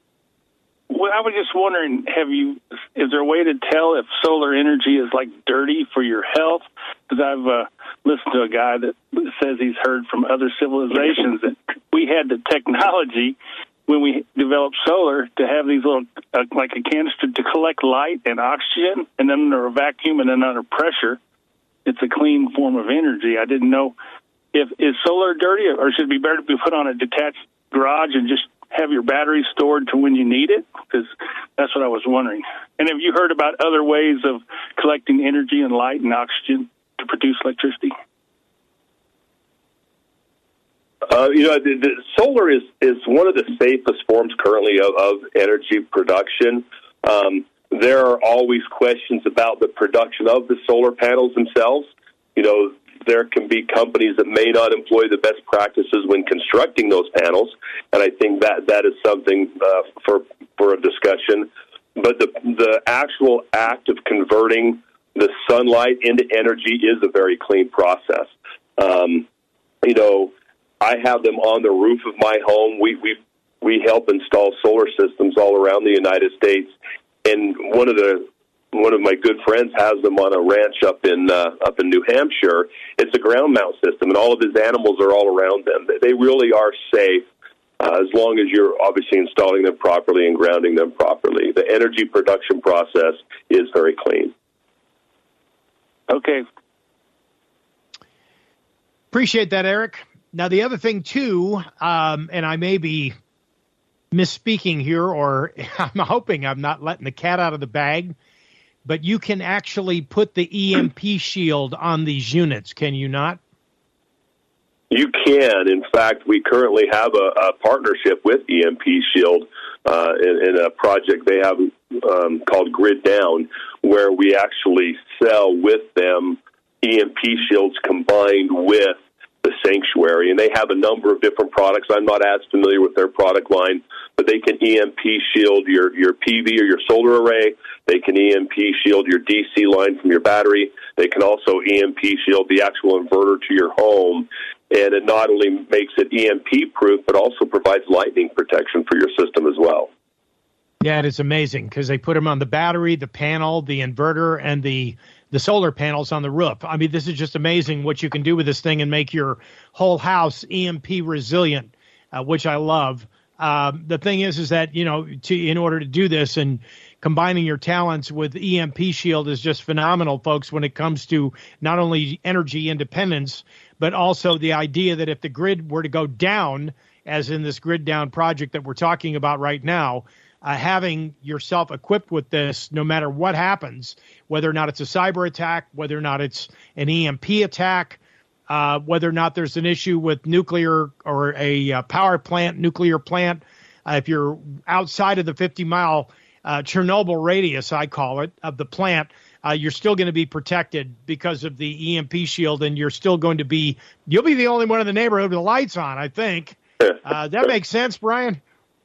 Well, I was just wondering, have you? Is there a way to tell if solar energy is like dirty for your health? Because I've uh, listened to a guy that says he's heard from other civilizations that we had the technology when we developed solar to have these little, uh, like a canister to collect light and oxygen, and then under a vacuum and then under pressure, it's a clean form of energy. I didn't know if is solar dirty, or should it be better to be put on a detached garage and just have your battery stored to when you need it? Because that's what I was wondering. And have you heard about other ways of collecting energy and light and oxygen to produce electricity? Uh, you know, the, the solar is, is one of the safest forms currently of, of energy production. Um, there are always questions about the production of the solar panels themselves. You know, there can be companies that may not employ the best practices when constructing those panels, and I think that that is something uh, for for a discussion. But the the actual act of converting the sunlight into energy is a very clean process. Um, you know, I have them on the roof of my home. We we we help install solar systems all around the United States, and one of the one of my good friends has them on a ranch up in uh, up in New Hampshire. It's a ground mount system, and all of his animals are all around them. They really are safe uh, as long as you're obviously installing them properly and grounding them properly. The energy production process is very clean. Okay. Appreciate that, Eric. Now, the other thing, too, um, and I may be misspeaking here, or I'm hoping I'm not letting the cat out of the bag, but you can actually put the E M P shield on these units, can you not? You can. In fact, we currently have a, a partnership with E M P Shield uh, in, in a project they have um, called Grid Down, where we actually sell with them E M P shields combined with the Sanctuary. And they have a number of different products. I'm not as familiar with their product line, but they can E M P shield your, your P V or your solar array. They can E M P shield your D C line from your battery. They can also E M P shield the actual inverter to your home. And it not only makes it E M P-proof, but also provides lightning protection for your system as well. Yeah, it is amazing because they put them on the battery, the panel, the inverter, and the the solar panels on the roof. I mean, this is just amazing what you can do with this thing and make your whole house E M P resilient, uh, which I love. Um, the thing is, is that, you know, to, in order to do this and combining your talents with E M P Shield is just phenomenal, folks, when it comes to not only energy independence, but also the idea that if the grid were to go down, as in this Grid Down project that we're talking about right now, uh, having yourself equipped with this, no matter what happens, whether or not it's a cyber attack, whether or not it's an E M P attack, uh, whether or not there's an issue with nuclear or a uh, power plant, nuclear plant, uh, if you're outside of the fifty-mile uh, Chernobyl radius, I call it, of the plant, Uh, you're still going to be protected because of the E M P shield, and you're still going to be, you'll be the only one in the neighborhood with the lights on, I think. Uh, that makes sense, Brian?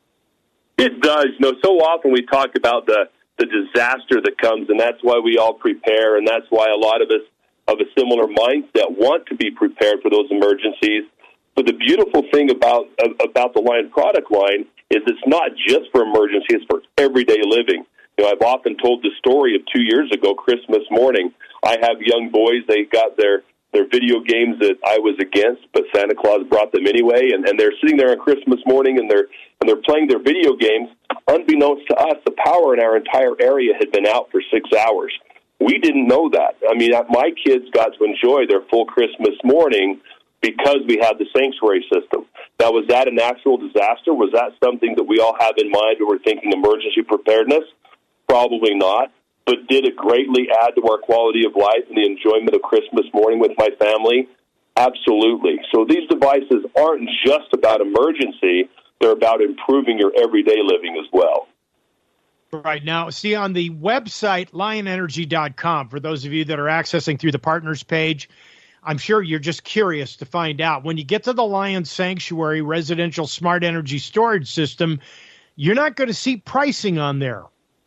It does. You know, so often we talk about the, the disaster that comes, and that's why we all prepare, and that's why a lot of us of a similar mindset want to be prepared for those emergencies. But the beautiful thing about about the Lion product line is it's not just for emergency, it's for everyday living. You know, I've often told the story of two years ago, Christmas morning. I have young boys. They got their, their video games that I was against, but Santa Claus brought them anyway, and, and they're sitting there on Christmas morning, and they're and they're playing their video games. Unbeknownst to us, the power in our entire area had been out for six hours. We didn't know that. I mean, my kids got to enjoy their full Christmas morning because we had the Sanctuary system. Now, was that a natural disaster? Was that something that we all have in mind when we're thinking emergency preparedness? Probably not, but did it greatly add to our quality of life and the enjoyment of Christmas morning with my family? Absolutely. So these devices aren't just about emergency, they're about improving your everyday living as well. Right now, see on the website, lion energy dot com, for those of you that are accessing through the partners page, I'm sure you're just curious to find out. When you get to the Lion Sanctuary Residential Smart Energy Storage System, you're not going to see pricing on there.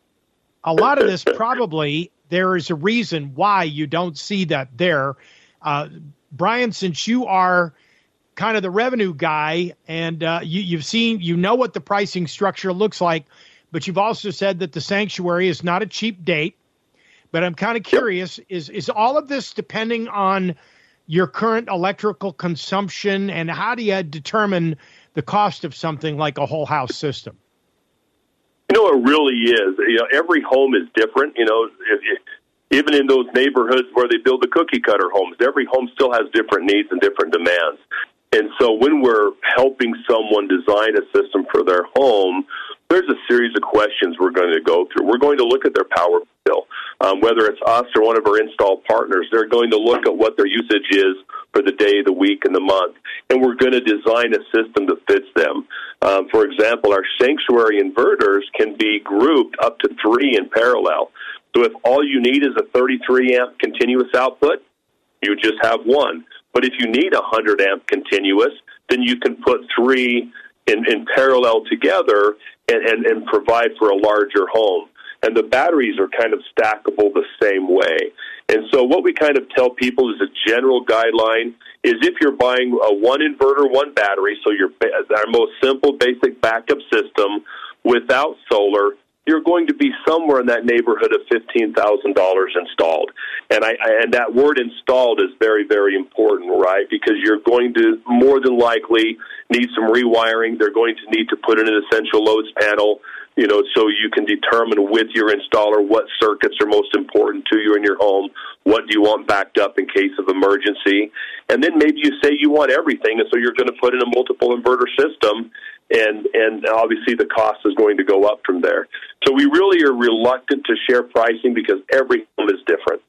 A lot of this probably, there is a reason why you don't see that there. Uh, Brian, since you are kind of the revenue guy and uh, you, you've seen, you know what the pricing structure looks like, but you've also said that the Sanctuary is not a cheap date. But I'm kind of curious, is, is all of this depending on your current electrical consumption, and how do you determine the cost of something like a whole house system? You know, it really is. You know, every home is different. You know, if, if, even in those neighborhoods where they build the cookie cutter homes, every home still has different needs and different demands. And so when we're helping someone design a system for their home, there's a series of questions we're going to go through. We're going to look at their power bill. Um, whether it's us or one of our install partners, they're going to look at what their usage is for the day, the week, and the month. And we're going to design a system that fits them. Um, for example, our Sanctuary inverters can be grouped up to three in parallel. So if all you need is a thirty-three amp continuous output, you just have one. But if you need a one hundred amp continuous, then you can put three in, in parallel together and, and, and provide for a larger home. And the batteries are kind of stackable the same way. And so what we kind of tell people is a general guideline is if you're buying a one inverter, one battery, so your our most simple basic backup system without solar, you're going to be somewhere in that neighborhood of fifteen thousand dollars installed. And I, I and that word installed is very, very important, right? Because you're going to more than likely need some rewiring. They're going to need to put in an essential loads panel, you know, so you can determine with your installer what circuits are most important to you in your home. What do you want backed up in case of emergency? And then maybe you say you want everything, and so you're going to put in a multiple inverter system, and, and obviously the cost is going to go up from there. So we really are reluctant to share pricing because every home is different.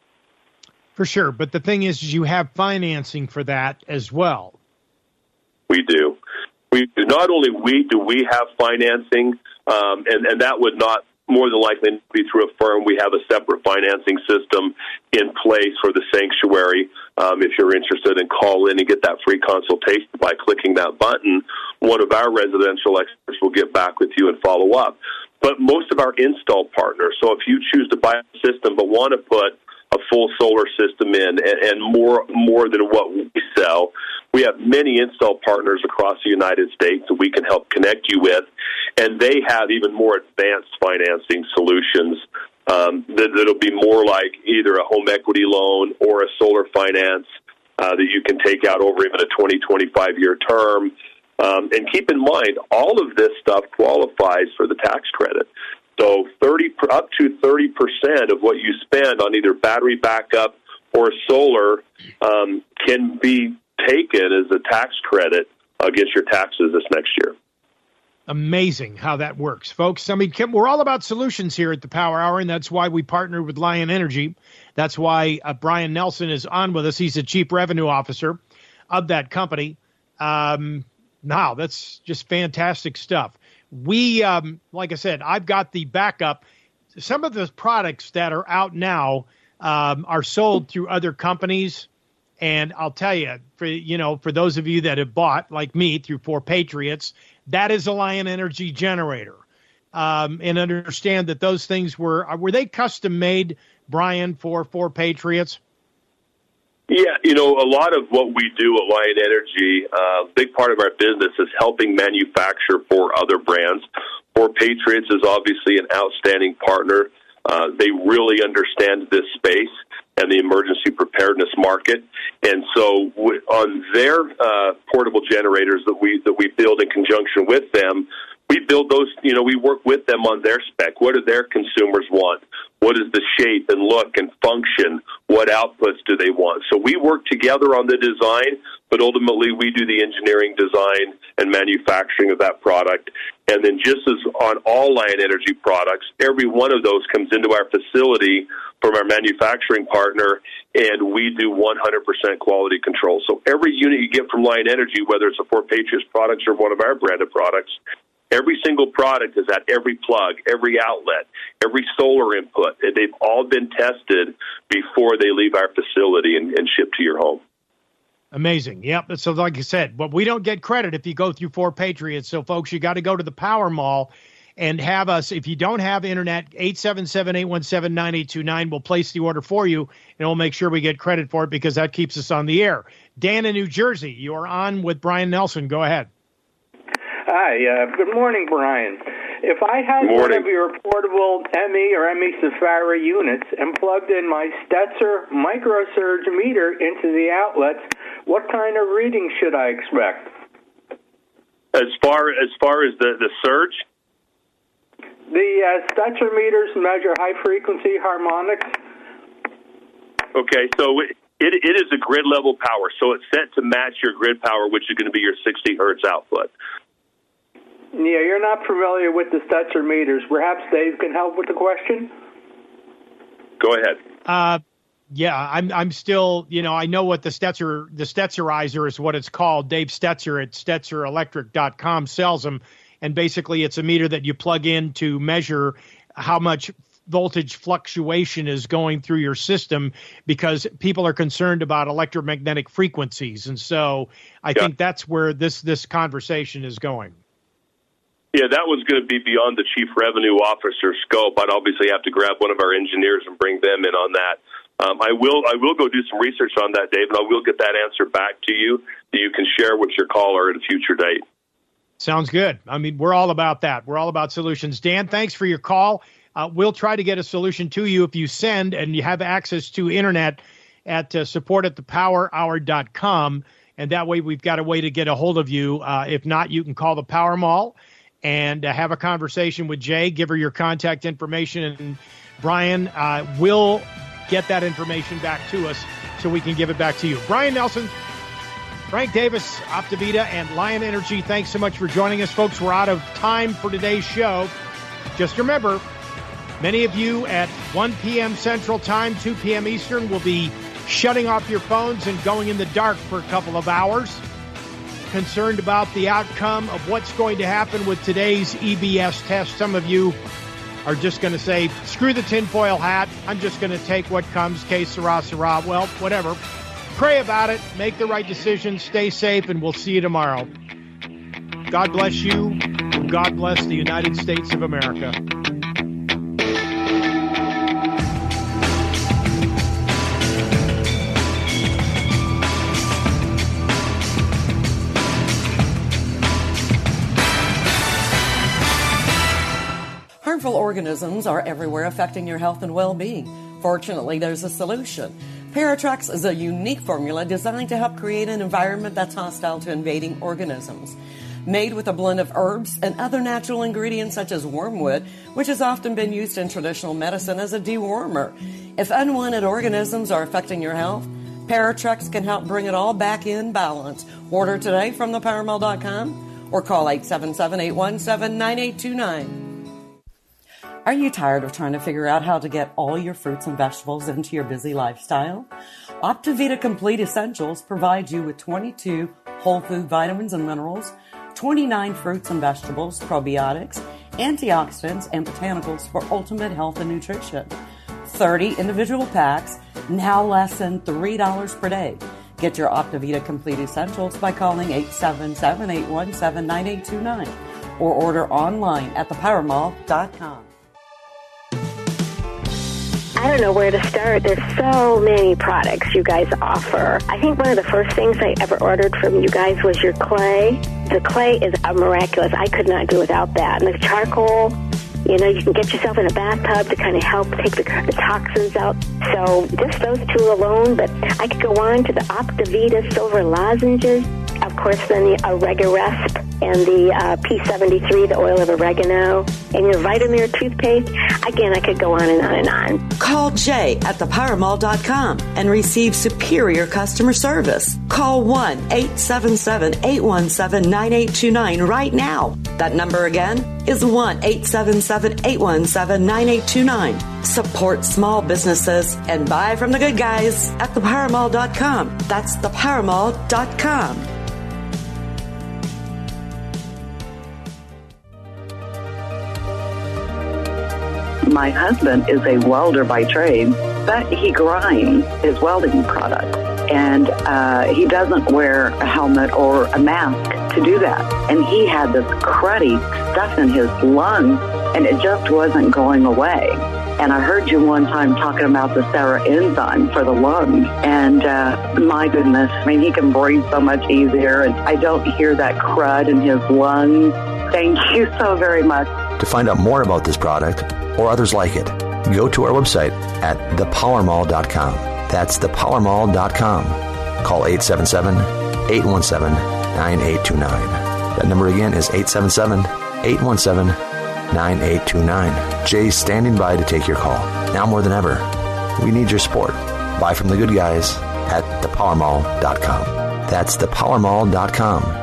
For sure, but the thing is, is you have financing for that as well. We do. We do. Not only we do we have financing, um, and, and that would not more than likely be through a firm. We have a separate financing system in place for the sanctuary. Um, if you're interested, in call in and get that free consultation by clicking that button. One of our residential experts will get back with you and follow up. But most of our install partners, so if you choose to buy a system but want to put a full solar system in and, and more more than what we sell, we have many install partners across the United States that we can help connect you with, and they have even more advanced financing solutions um, that, that'll be more like either a home equity loan or a solar finance uh, that you can take out over even a twenty, twenty-five year term. Um, and keep in mind, all of this stuff qualifies for the tax credit. So thirty up to thirty percent of what you spend on either battery backup or solar um, can be taken as a tax credit against your taxes this next year. Amazing how that works, folks. I mean, we're all about solutions here at the Power Hour, and that's why we partnered with Lion Energy. That's why uh, Brian Nelson is on with us. He's the Chief Revenue Officer of that company. Um, now, that's just fantastic stuff. We, um, like I said, I've got the backup. Some of the products that are out now um, are sold through other companies. And I'll tell you, for you know, for those of you that have bought, like me, through Four Patriots, that is a Lion Energy generator. Um, and understand that those things were, were they custom made, Brian, for Four Patriots? Yeah, you know, a lot of what we do at Lion Energy, a uh, big part of our business is helping manufacture for other brands. Four Patriots is obviously an outstanding partner. Uh, they really understand this space and the emergency preparedness market. And so w- on their uh, portable generators that we that we build in conjunction with them, we build those, you know, we work with them on their spec. What do their consumers want? What is the shape and look and function? What outputs do they want? So we work together on the design, but ultimately we do the engineering design and manufacturing of that product. And then just as on all Lion Energy products, every one of those comes into our facility from our manufacturing partner, and we do one hundred percent quality control. So every unit you get from Lion Energy, whether it's a Four Patriots products or one of our branded products, every single product is at every plug, every outlet, every solar input. They've all been tested before they leave our facility and, and ship to your home. Amazing. Yep. So like I said, but we don't get credit if you go through Four Patriots. So, folks, you got to go to the Power Mall and have us. If you don't have internet, eight seven seven, eight one seven, nine eight two nine. We'll place the order for you, and we'll make sure we get credit for it because that keeps us on the air. Dan in New Jersey, you are on with Brian Nelson. Go ahead. Hi, uh, good morning, Brian. If I had one of your portable M E or M E Safari units and plugged in my Stetzer microsurge meter into the outlets, what kind of reading should I expect? As far as far as the, the surge? The uh, Stetzer meters measure high-frequency harmonics. Okay, so it, it, it is a grid-level power, so it's set to match your grid power, which is going to be your sixty hertz output. Yeah, you're not familiar with the Stetzer meters. Perhaps Dave can help with the question? Go ahead. Uh, yeah, I'm I'm still, you know, I know what the Stetzer, the Stetzerizer is what it's called. Dave Stetzer at Stetzer Electric dot com sells them. And basically it's a meter that you plug in to measure how much voltage fluctuation is going through your system because people are concerned about electromagnetic frequencies. And so I yeah. think that's where this this conversation is going. Yeah, that was going to be beyond the chief revenue officer scope. I'd obviously have to grab one of our engineers and bring them in on that. Um, I will I will go do some research on that, Dave, and I will get that answer back to you that you can share with your caller at a future date. Sounds good. I mean, we're all about that. We're all about solutions. Dan, thanks for your call. Uh, we'll try to get a solution to you if you send and you have access to internet at uh, support at the power hour dot com. And that way we've got a way to get a hold of you. Uh, if not, you can call the Power Mall and uh, have a conversation with Jay. Give her your contact information. And Brian uh, will get that information back to us so we can give it back to you. Brian Nelson, Frank Davis, Optivita, and Lion Energy, thanks so much for joining us, folks. We're out of time for today's show. Just remember, many of you at one p.m. Central Time, two p.m. Eastern, will be shutting off your phones and going in the dark for a couple of hours, concerned about the outcome of what's going to happen with today's E B S test. Some of you are just going to say, screw the tinfoil hat, I'm just going to take what comes, que sera, sera. Well, whatever. Pray about it, make the right decision, stay safe, and we'll see you tomorrow. God bless you, and God bless the United States of America. Harmful organisms are everywhere, affecting your health and well-being. Fortunately, there's a solution. Paratrex is a unique formula designed to help create an environment that's hostile to invading organisms. Made with a blend of herbs and other natural ingredients such as wormwood, which has often been used in traditional medicine as a dewormer. If unwanted organisms are affecting your health, Paratrex can help bring it all back in balance. Order today from the power mall dot com or call eight seven seven, eight one seven, nine eight two nine. Are you tired of trying to figure out how to get all your fruits and vegetables into your busy lifestyle? Optivita Complete Essentials provides you with twenty-two whole food vitamins and minerals, twenty-nine fruits and vegetables, probiotics, antioxidants, and botanicals for ultimate health and nutrition. thirty individual packs, now less than three dollars per day. Get your Optivita Complete Essentials by calling eight seven seven, eight one seven, nine eight two nine or order online at the power mall dot com. I don't know where to start. There's so many products you guys offer. I think one of the first things I ever ordered from you guys was your clay. The clay is a miraculous. I could not do without that. And the charcoal, you know, you can get yourself in a bathtub to kind of help take the, the toxins out. So just those two alone, but I could go on to the Optivita Silver Lozenges. Of course, then the Oregaresp and the uh, P seventy-three, the oil of oregano, and your Vitamir toothpaste. Again, I could go on and on and on. Call Jay at the power mall dot com and receive superior customer service. Call one eight seven seven, eight one seven, nine eight two nine right now. That number again is one eight seven seven, eight one seven, nine eight two nine. Support small businesses and buy from the good guys at the power mall dot com. That's the power mall dot com. My husband is a welder by trade, but he grinds his welding products. And uh, he doesn't wear a helmet or a mask to do that. And he had this cruddy stuff in his lungs, and it just wasn't going away. And I heard you one time talking about the Sarah enzyme for the lungs. And uh, my goodness, I mean, he can breathe so much easier. And I don't hear that crud in his lungs. Thank you so very much. To find out more about this product or others like it, go to our website at the power mall dot com. That's the power mall dot com. Call eight seven seven, eight one seven, nine eight two nine. That number again is eight seven seven, eight one seven, nine eight two nine. Jay's standing by to take your call. Now more than ever, we need your support. Buy from the good guys at the power mall dot com. That's the power mall dot com.